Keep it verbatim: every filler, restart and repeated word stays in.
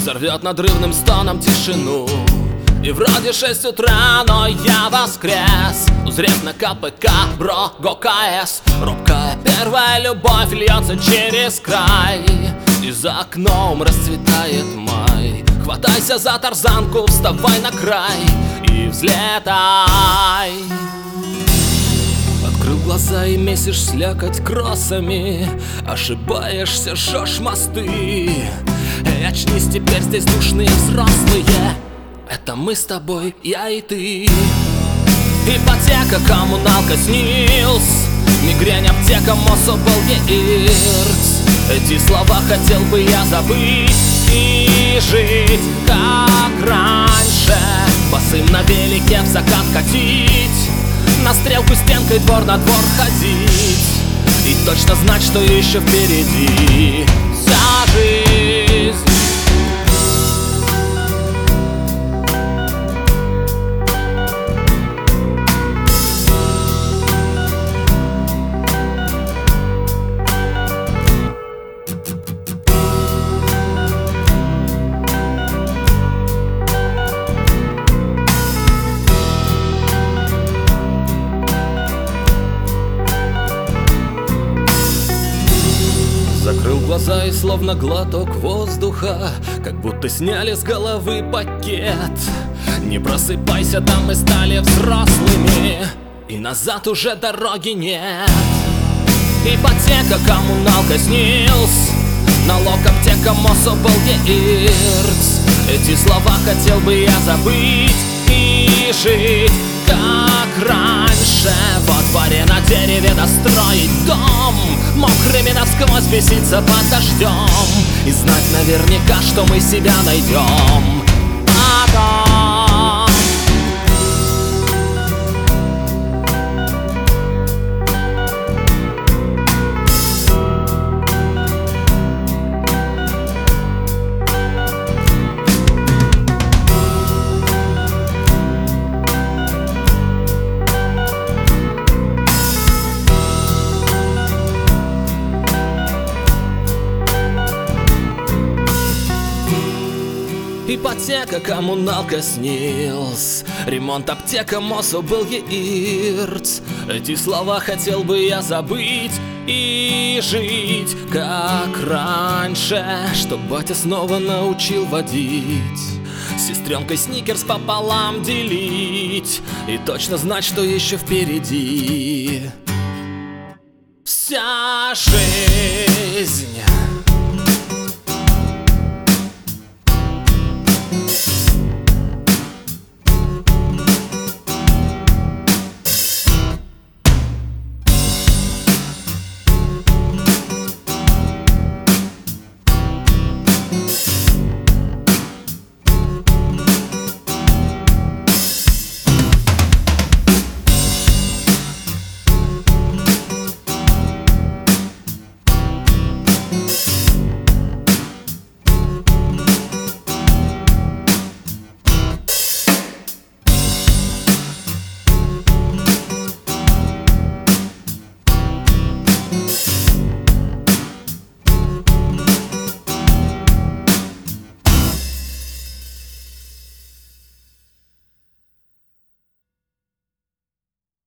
взорвет надрывным стоном тишину. И вроде шесть утра, но я воскрес, узрев на КПК бро ГОКС. Робкая первая любовь льется через край, и за окном расцветает май. Хватайся за тарзанку, вставай на край и взлетай. Открыл глаза и месишь слякоть кроссами, ошибаешься, жжешь мосты. Эй, очнись, теперь здесь душные взрослые. Это мы с тобой, я и ты. Ипотека, коммуналка, снилс, мигрень, аптека, мособл, ирц. Эти слова хотел бы я забыть и жить, как раньше. Босым на велике в закат катить, на стрелку стенкой двор на двор ходить и точно знать, что еще впереди вся жизнь. Закрыл глаза и словно глоток воздуха, как будто сняли с головы пакет. Не просыпайся, там мы стали взрослыми, и назад уже дороги нет. Ипотека, коммуналка, снилс, налог, аптека, мособл, ирц. Эти слова хотел бы я забыть и жить, как раньше. Во дворе на дереве достроить дом, мокрыми насквозь беситься под дождем и знать наверняка, что мы себя найдем потом. Ипотека, коммуналка, снилс, ремонт, аптека, мособл, ирц. Эти слова хотел бы я забыть и жить, как раньше. Чтоб батя снова научил водить, с сестренкой сникерс пополам делить и точно знать, что еще впереди вся жизнь.